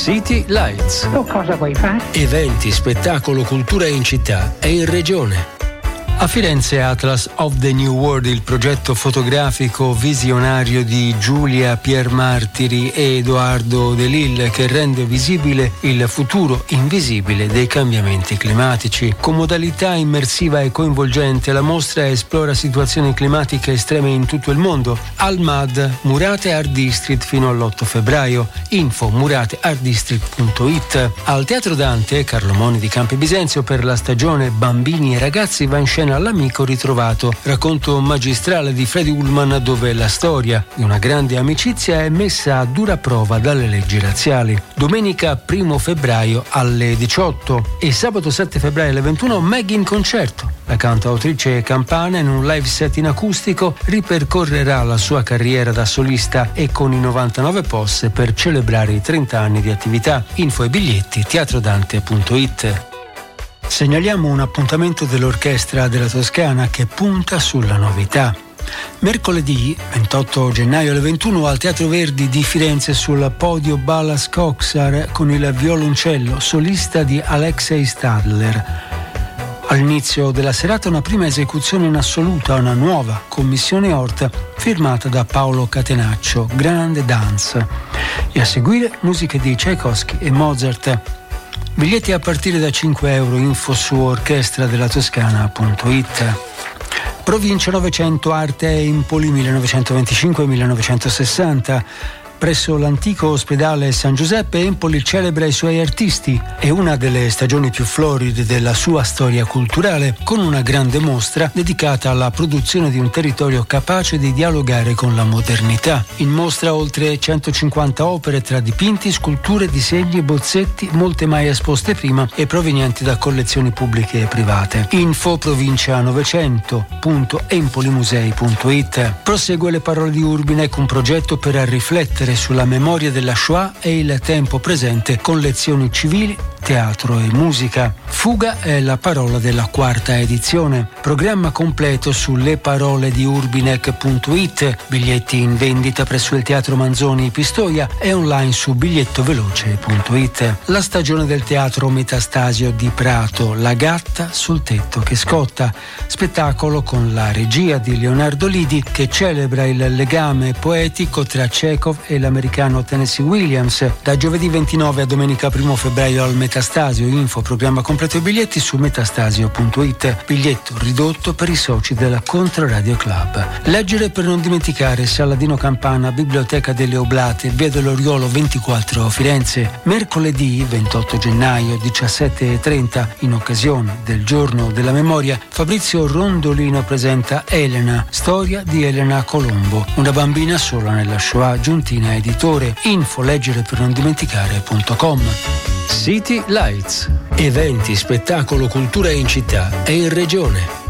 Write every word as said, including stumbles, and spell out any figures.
City Lights. Tu cosa vuoi fare? Eventi, spettacolo, cultura in città e in regione. A Firenze Atlas of the New World, il progetto fotografico visionario di Giulia Piermartiri e Edoardo De Lille, che rende visibile il futuro invisibile dei cambiamenti climatici. Con modalità immersiva e coinvolgente, la mostra esplora situazioni climatiche estreme in tutto il mondo. Al M A D, Murate Art District fino all'otto febbraio. Info murate art district punto it. Al Teatro Dante, Carlo Moni di Campi Bisenzio, per la stagione Bambini e ragazzi va in scena L'amico ritrovato, racconto magistrale di Freddy Ullman, dove la storia di una grande amicizia è messa a dura prova dalle leggi razziali. Domenica primo febbraio alle diciotto e sabato sette febbraio alle ventuno Maggie in concerto. La cantautrice campana, in un live set in acustico, ripercorrerà la sua carriera da solista e con i novantanove post per celebrare i trenta anni di attività. Info e biglietti teatrodante punto it. Segnaliamo un appuntamento dell'Orchestra della Toscana che punta sulla novità. Mercoledì ventotto gennaio alle ventuno al Teatro Verdi di Firenze, sul podio Balas Koksar con il violoncello solista di Alexei Stadler. All'inizio della serata una prima esecuzione in assoluta, una nuova commissione Hort firmata da Paolo Catenaccio, Grande Dance. E a seguire musiche di Tchaikovsky e Mozart. Biglietti a partire da cinque euro. Info su orchestra della toscana punto it. Provincia Novecento, Arte Empoli millenovecentoventicinque millenovecentosessanta. Presso l'antico ospedale San Giuseppe, Empoli celebra i suoi artisti. È una delle stagioni più floride della sua storia culturale, con una grande mostra dedicata alla produzione di un territorio capace di dialogare con la modernità. In mostra oltre centocinquanta opere tra dipinti, sculture, disegni e bozzetti, molte mai esposte prima e provenienti da collezioni pubbliche e private. Info provincia novecento punto empolimusei punto it. Prosegue Le parole di Urbinec, un progetto per riflettere sulla memoria della Shoah e il tempo presente, con lezioni civili, teatro e musica. Fuga è la parola della quarta edizione. Programma completo su le parole di urbinec punto it. Biglietti in vendita presso il Teatro Manzoni Pistoia e online su bigliettoveloce punto it. La stagione del teatro Metastasio di Prato, La gatta sul tetto che scotta. Spettacolo con la regia di Leonardo Lidi, che celebra il legame poetico tra Chekhov e l'americano Tennessee Williams. Da giovedì ventinove a domenica primo febbraio al Metastasio. Info, programma completo e biglietti su metastasio punto it. Biglietto ridotto per i soci della Controradio Club. Leggere per non dimenticare, Saladino Campana, Biblioteca delle Oblate, via dell'Oriolo ventiquattro, Firenze. Mercoledì ventotto gennaio diciassette e trenta, in occasione del giorno della memoria, Fabrizio Rondolino presenta Elena, storia di Elena Colombo, una bambina sola nella Shoah. Giuntina Editore. Info leggere per non dimenticare punto com. City Lights. Eventi, spettacolo, cultura in città e in regione.